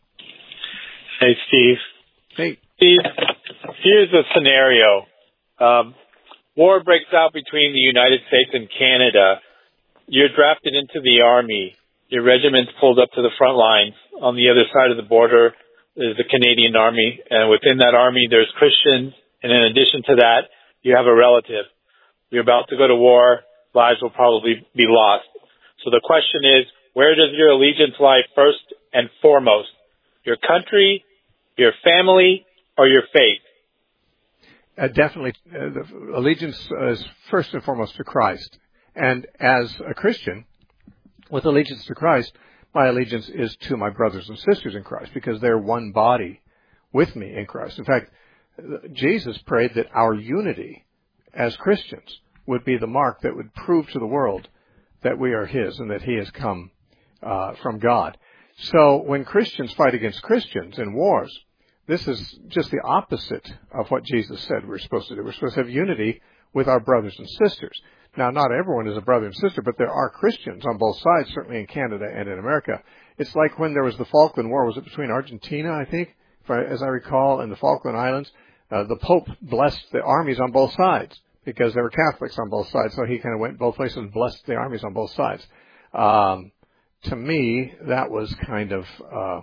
Hey, Steve. Hey. Steve, here's a scenario. Um, war breaks out between the United States and Canada. You're drafted into the Army. Your regiment's pulled up to the front lines. On the other side of the border is the Canadian Army, and within that Army there's Christians, and in addition to that, you have a relative. You're about to go to war. Lives will probably be lost. So the question is, where does your allegiance lie first and foremost? Your country, your family, or your faith? Uh, definitely, uh, the allegiance is first and foremost to Christ. And as a Christian, with allegiance to Christ, my allegiance is to my brothers and sisters in Christ because they're one body with me in Christ. In fact, Jesus prayed that our unity as Christians would be the mark that would prove to the world that we are His and that He has come uh, from God. So when Christians fight against Christians in wars, this is just the opposite of what Jesus said we're supposed to do. We're supposed to have unity with our brothers and sisters. Now, not everyone is a brother and sister, but there are Christians on both sides, certainly in Canada and in America. It's like when there was the Falkland War. Was it between Argentina, I think, if I, as I recall, and the Falkland Islands? Uh, the Pope blessed the armies on both sides because there were Catholics on both sides, so he kind of went both places and blessed the armies on both sides. Um, to me, that was kind of uh,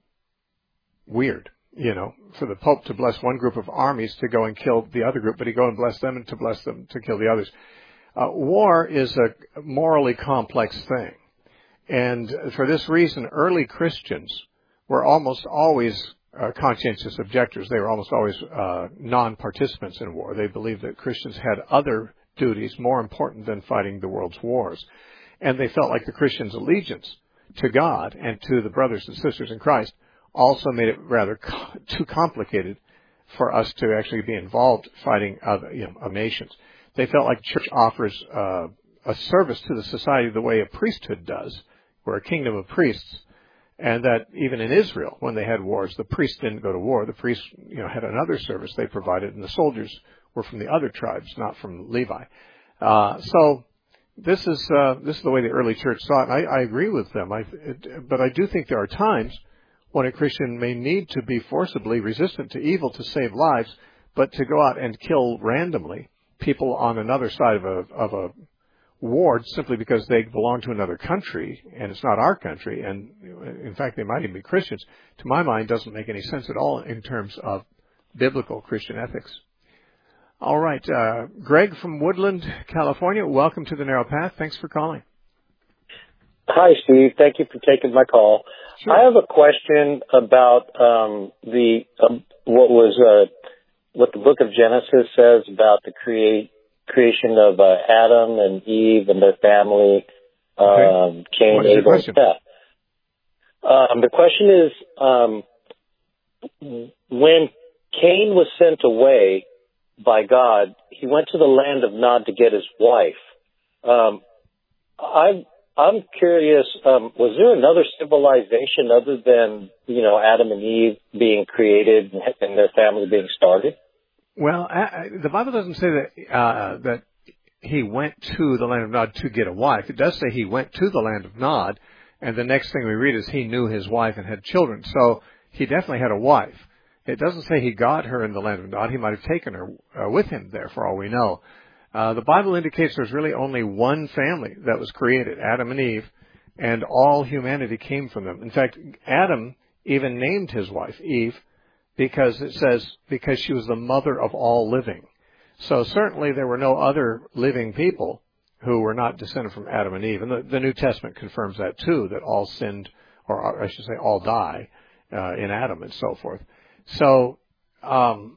weird, you know, for the Pope to bless one group of armies to go and kill the other group, but he'd go and bless them and to bless them to kill the others. Uh, war is a morally complex thing, and for this reason, early Christians were almost always Uh, conscientious objectors. They were almost always uh, non-participants in war. They believed that Christians had other duties more important than fighting the world's wars. And they felt like the Christians' allegiance to God and to the brothers and sisters in Christ also made it rather co- too complicated for us to actually be involved fighting other, you know, nations. They felt like church offers uh, a service to the society the way a priesthood does. We're a kingdom of priests. And that even in Israel, when they had wars, the priests didn't go to war. The priests, you know, had another service they provided, and the soldiers were from the other tribes, not from Levi. Uh, so this is uh, this is the way the early church saw it. And I, I agree with them. I, it, but I do think there are times when a Christian may need to be forcibly resistant to evil to save lives, but to go out and kill randomly people on another side of a of a ward simply because they belong to another country and it's not our country, and in fact they might even be Christians, to my mind doesn't make any sense at all in terms of biblical Christian ethics. All right, uh, Greg from Woodland, California, welcome to the Narrow Path. Thanks for calling. Hi, Steve. Thank you for taking my call. Sure. I have a question about um, the um, what was uh, what the Book of Genesis says about the create. creation of uh, Adam and Eve and their family, um, okay. Cain, Abel, and Seth. Um, the question is, um, when Cain was sent away by God, he went to the land of Nod to get his wife. Um, I'm, I'm curious, um, was there another civilization other than, you know, Adam and Eve being created and their family being started? Well, uh, the Bible doesn't say that uh, that he went to the land of Nod to get a wife. It does say he went to the land of Nod, and the next thing we read is he knew his wife and had children. So he definitely had a wife. It doesn't say he got her in the land of Nod. He might have taken her uh, with him there, for all we know. Uh, the Bible indicates there's really only one family that was created, Adam and Eve, and all humanity came from them. In fact, Adam even named his wife Eve, because it says, because she was the mother of all living. So certainly there were no other living people who were not descended from Adam and Eve. And the, the New Testament confirms that too, that all sinned, or I should say all die uh, in Adam and so forth. So um,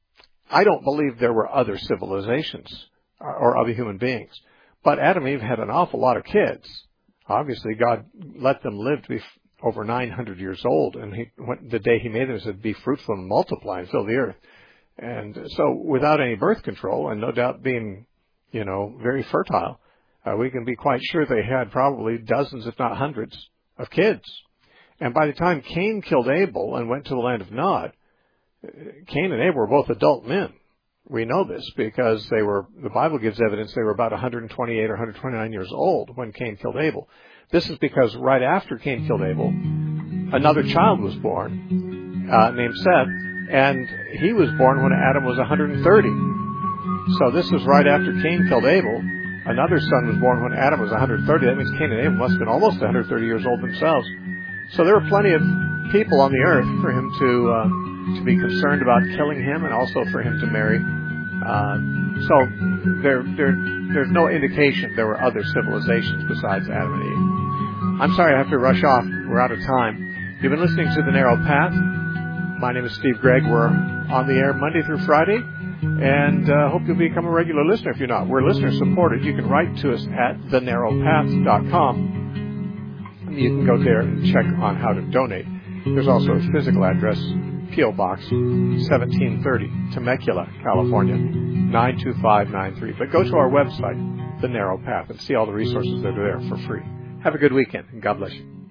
I don't believe there were other civilizations or, or other human beings. But Adam and Eve had an awful lot of kids. Obviously God let them live to be over nine hundred years old, and he, when, the day he made them, he said, be fruitful and multiply and fill the earth. And so without any birth control, and no doubt being, you know, very fertile, uh, we can be quite sure they had probably dozens, if not hundreds, of kids. And by the time Cain killed Abel and went to the land of Nod, Cain and Abel were both adult men. We know this because they were, the Bible gives evidence they were about one hundred twenty-eight or one hundred twenty-nine years old when Cain killed Abel. This is because right after Cain killed Abel, another child was born uh, named Seth, and he was born when Adam was one hundred thirty. So this was right after Cain killed Abel. Another son was born when Adam was one hundred thirty. That means Cain and Abel must have been almost one hundred thirty years old themselves. So there were plenty of people on the earth for him to uh, to be concerned about killing him, and also for him to marry. Uh, so there, there, there's no indication there were other civilizations besides Adam and Eve. I'm sorry I have to rush off. We're out of time. You've been listening to The Narrow Path. My name is Steve Gregg. We're on the air Monday through Friday, and uh, hope you'll become a regular listener. If you're not, we're listener supported. You can write to us at the narrow path dot com. You can go there and check on how to donate. There's also a physical address, P O Box seventeen thirty, Temecula, California, nine two five nine three. But go to our website, The Narrow Path, and see all the resources that are there for free. Have a good weekend, and God bless you.